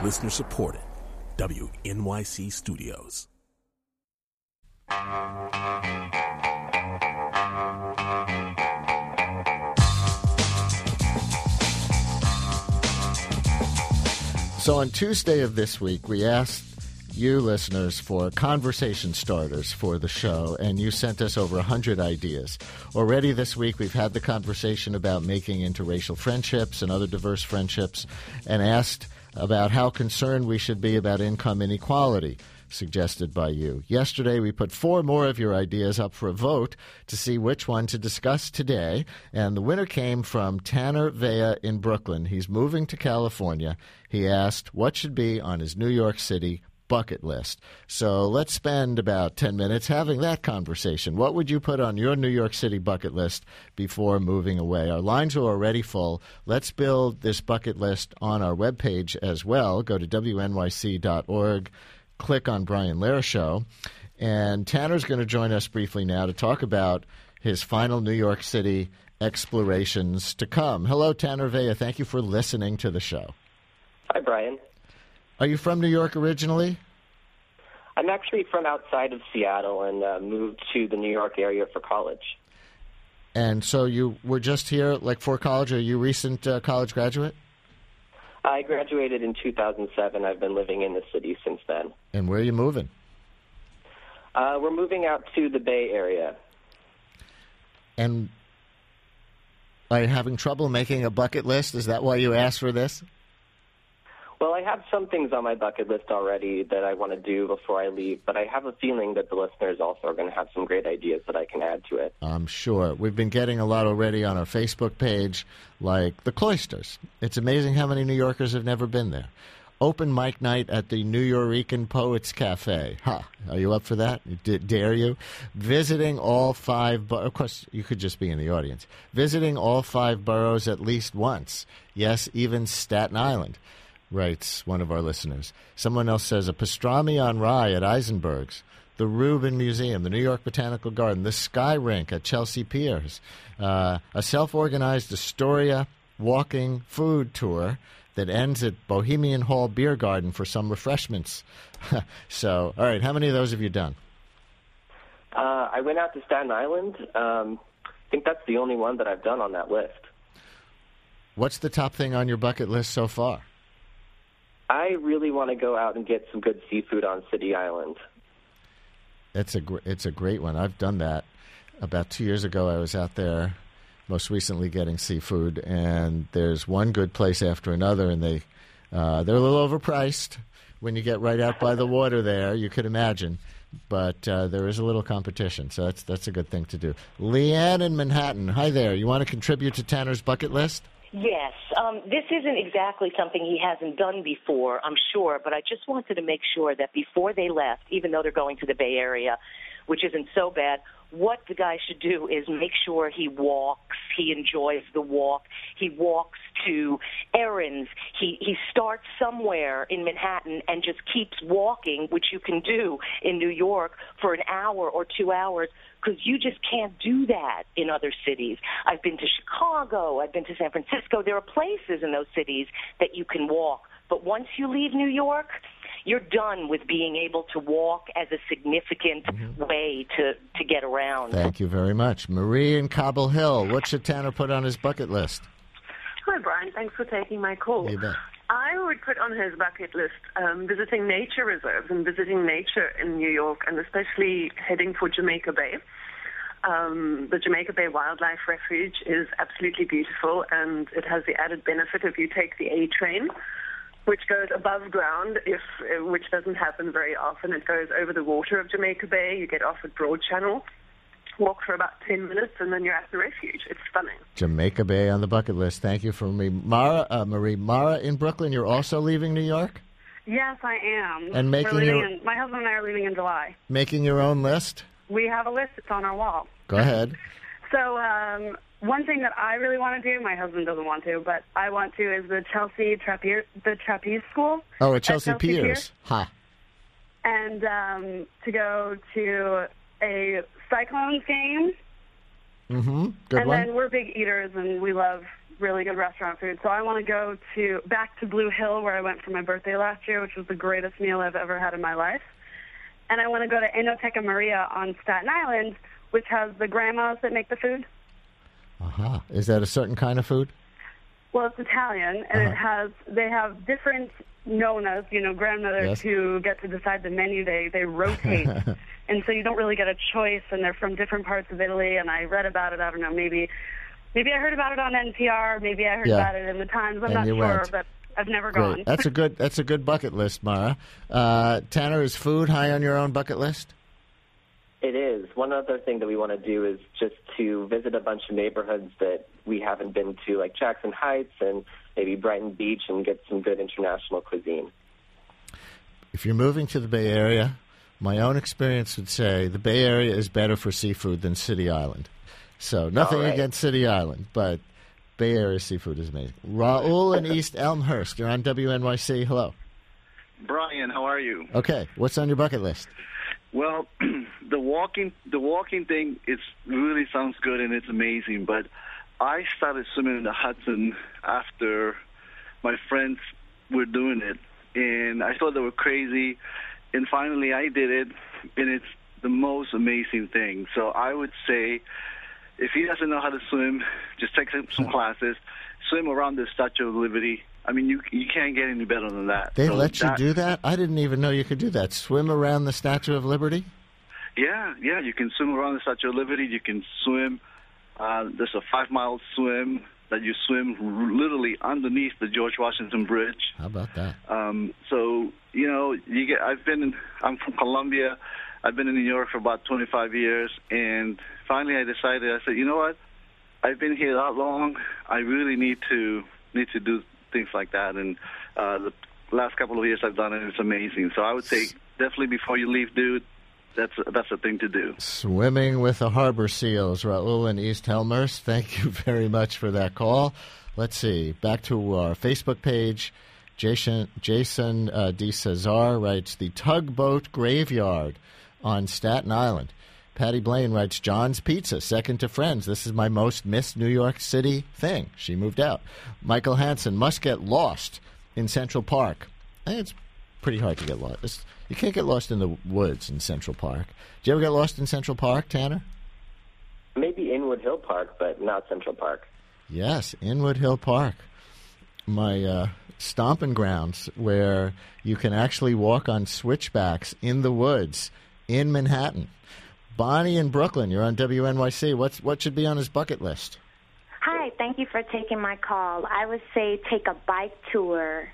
Listener supported. WNYC Studios. So on Tuesday of this week, we asked you listeners for conversation starters for the show, and you sent us over 100 ideas. Already this week, we've had the conversation about making interracial friendships and other diverse friendships, and asked about how concerned we should be about income inequality, suggested by you. Yesterday, we put 4 more of your ideas up for a vote to see which one to discuss today, and the winner came from Tanner Vea in Brooklyn. He's moving to California. He asked what should be on his New York City bucket list. So let's spend about 10 minutes having that conversation. What would you put on your New York City bucket list before moving away? Our lines are already full. Let's build this bucket list on our webpage as well. Go to wnyc.org. Click on Brian Lehrer Show. And Tanner's going to join us briefly now to talk about his final New York City explorations to come. Hello, Tanner Vea. Thank you for listening to the show. Hi, Brian. Are you from New York originally? I'm actually from outside of Seattle and moved to the New York area for college. And so you were just here like for college? Are you a recent college graduate? I graduated in 2007. I've been living in the city since then. And where are you moving? We're moving out to the Bay Area. And are you having trouble making a bucket list? Is that why you asked for this? Well, I have some things on my bucket list already that I want to do before I leave, but I have a feeling that the listeners also are going to have some great ideas that I can add to it. I'm sure. We've been getting a lot already on our Facebook page, like the Cloisters. It's amazing how many New Yorkers have never been there. Open mic night at the New Yorican Poets Cafe. Are you up for that? Dare you? Visiting all 5 of course, you could just be in the audience. Visiting all 5 boroughs at least once. Yes, even Staten Island, writes one of our listeners. Someone else says a pastrami on rye at Eisenberg's, the Rubin Museum, the New York Botanical Garden, the Sky Rink at Chelsea Piers, a self-organized Astoria walking food tour that ends at Bohemian Hall Beer Garden for some refreshments. So, all right, how many of those have you done? I went out to Staten Island. I think that's the only one that I've done on that list. What's the top thing on your bucket list so far? I really want to go out and get some good seafood on City Island. It's a great one. I've done that. About 2 years ago, I was out there, most recently getting seafood, and there's one good place after another, and they're a little overpriced when you get right out by the water there, you could imagine. But there is a little competition, so that's a good thing to do. Leanne in Manhattan, hi there. You want to contribute to Tanner's bucket list? Yes. This isn't exactly something he hasn't done before, I'm sure, but I just wanted to make sure that before they left, even though they're going to the Bay Area, which isn't so bad, what the guy should do is make sure he walks, he enjoys the walk, he walks to errands, he starts somewhere in Manhattan and just keeps walking, which you can do in New York for an hour or 2 hours, because you just can't do that in other cities. I've been to Chicago, I've been to San Francisco. There are places in those cities that you can walk, but once you leave New York, you're done with being able to walk as a significant way to get around. Thank you very much. Marie in Cobble Hill, what should Tanner put on his bucket list? Hi, Brian. Thanks for taking my call. You bet. I would put on his bucket list visiting nature reserves and visiting nature in New York, and especially heading for Jamaica Bay. The Jamaica Bay Wildlife Refuge is absolutely beautiful, and it has the added benefit if you take the A train, which goes above ground, which doesn't happen very often. It goes over the water of Jamaica Bay. You get off at Broad Channel, walk for about 10 minutes, and then you're at the refuge. It's stunning. Jamaica Bay on the bucket list. Thank you for me. Marie, Mara in Brooklyn, you're also leaving New York? Yes, I am. And my husband and I are leaving in July. Making your own list? We have a list. It's on our wall. Go ahead. So one thing that I really want to do, my husband doesn't want to, but I want to, is the Chelsea Trapeze School. Oh, at Chelsea Piers. Ha. And to go to a Cyclones game. Mm-hmm. Good and one. then we're big eaters, and we love really good restaurant food. So I want to go back to Blue Hill, where I went for my birthday last year, which was the greatest meal I've ever had in my life. And I want to go to Enoteca Maria on Staten Island, which has the grandmas that make the food. Uh-huh. Is that a certain kind of food? Well, it's Italian, and they have different nonas, grandmothers who get to decide the menu. They rotate. And so you don't really get a choice, and they're from different parts of Italy, and I read about it, I don't know, maybe I heard about it on NPR, maybe I heard about it in the Times, I'm not sure, but I've never gone. That's a good bucket list, Mara. Tanner, is food high on your own bucket list? It is. One other thing that we want to do is just to visit a bunch of neighborhoods that we haven't been to, like Jackson Heights and maybe Brighton Beach, and get some good international cuisine. If you're moving to the Bay Area, my own experience would say the Bay Area is better for seafood than City Island. So nothing against City Island, but Bay Area seafood is amazing. Raul in East Elmhurst, you're on WNYC. Hello. Brian, how are you? Okay, what's on your bucket list? Well, the walking thing, it really sounds good and it's amazing, but I started swimming in the Hudson after my friends were doing it, and I thought they were crazy, and finally I did it, and it's the most amazing thing. So I would say, if he doesn't know how to swim, just take some classes, swim around the Statue of Liberty. I mean, you can't get any better than that. They let you do that? I didn't even know you could do that. Swim around the Statue of Liberty? Yeah, you can swim around the Statue of Liberty. You can swim. There's a 5-mile swim that you swim literally underneath the George Washington Bridge. How about that? So, I'm from Colombia. I've been in New York for about 25 years, and finally I said, you know what? I've been here that long. I really need to do things like that, and the last couple of years I've done it. It's amazing. So I would say definitely before you leave, dude, that's a thing to do. Swimming with the harbor seals, Raul in East Elmhurst. Thank you very much for that call. Let's see. Back to our Facebook page. Jason D. Cesar writes, the Tugboat Graveyard on Staten Island. Patty Blaine writes, John's Pizza, second to Friends. This is my most missed New York City thing. She moved out. Michael Hansen, must get lost in Central Park. I think it's pretty hard to get lost. You can't get lost in the woods in Central Park. Did you ever get lost in Central Park, Tanner? Maybe Inwood Hill Park, but not Central Park. Yes, Inwood Hill Park. My stomping grounds where you can actually walk on switchbacks in the woods in Manhattan. Bonnie in Brooklyn, you're on WNYC. What should be on his bucket list? Hi, thank you for taking my call. I would say take a bike tour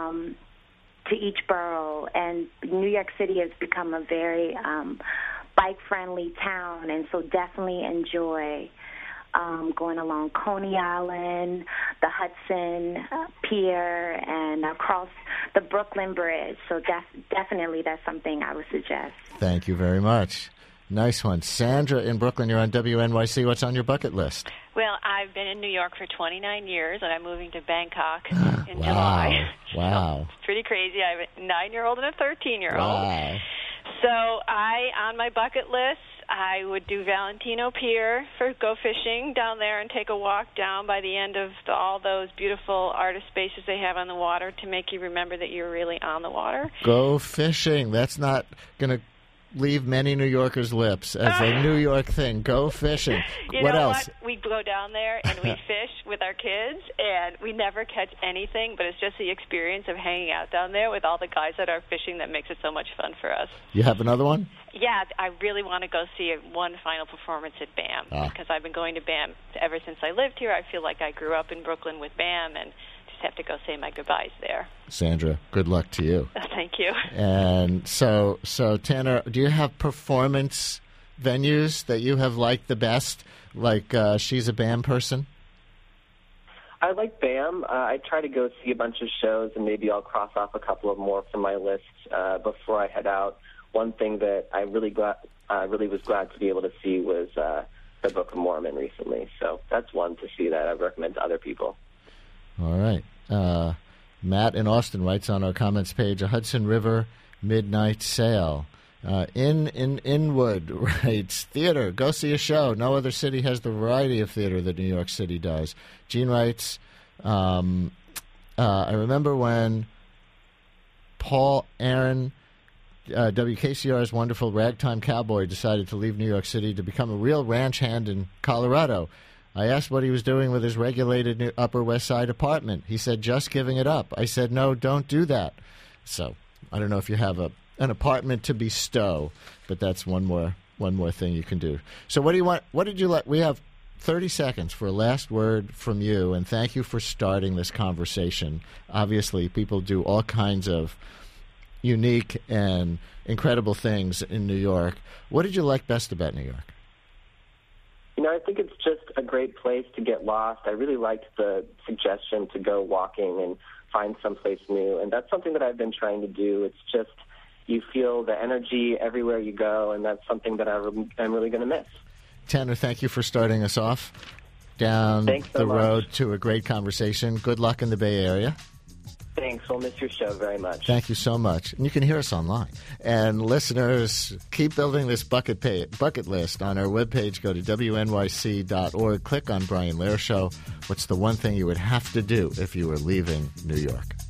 to each borough, and New York City has become a very bike-friendly town, and so definitely enjoy going along Coney Island, the Hudson Pier, and across the Brooklyn Bridge. So definitely that's something I would suggest. Thank you very much. Nice one. Sandra in Brooklyn, you're on WNYC. What's on your bucket list? Well, I've been in New York for 29 years, and I'm moving to Bangkok in July. Wow. So it's pretty crazy. I have a 9-year-old and a 13-year-old. Wow. So on my bucket list, I would do Valentino Pier for go fishing down there and take a walk down by the end of all those beautiful artist spaces they have on the water to make you remember that you're really on the water. Go fishing. That's not going to leave many New Yorkers' lips as a New York thing. Go fishing. What else? What? We go down there and we fish with our kids, and we never catch anything, but it's just the experience of hanging out down there with all the guys that are fishing that makes it so much fun for us. You have another one? Yeah, I really want to go see one final performance at BAM because I've been going to BAM ever since I lived here. I feel like I grew up in Brooklyn with BAM and just have to go say my goodbyes there. Sandra, good luck to you. Thank you. And so Tanner, do you have performance venues that you have liked the best? Like she's a BAM person? I like BAM. I try to go see a bunch of shows, and maybe I'll cross off a couple of more from my list before I head out. One thing that I really was glad to be able to see was the Book of Mormon recently. So that's one to see that I recommend to other people. All right. Matt in Austin writes on our comments page, a Hudson River midnight sail. Inwood writes, theater, go see a show. No other city has the variety of theater that New York City does. Gene writes, I remember when Paul Aaron, WKCR's wonderful ragtime cowboy, decided to leave New York City to become a real ranch hand in Colorado. I asked what he was doing with his regulated Upper West Side apartment. He said, just giving it up. I said, no, don't do that. So I don't know if you have an apartment to bestow, but that's one more thing you can do. So what do you want? What did you like? We have 30 seconds for a last word from you, and thank you for starting this conversation. Obviously, people do all kinds of unique and incredible things in New York. What did you like best about New York? I think it's just a great place to get lost. I really liked the suggestion to go walking and find someplace new, and that's something that I've been trying to do. It's just you feel the energy everywhere you go, and that's something that I'm really going to miss. Tanner, thank you for starting us off down the road to a great conversation. Good luck in the Bay Area. Thanks. We'll miss your show very much. Thank you so much. And you can hear us online. And listeners, keep building this bucket list. On our webpage, go to wnyc.org. Click on Brian Lehrer Show. What's the one thing you would have to do if you were leaving New York?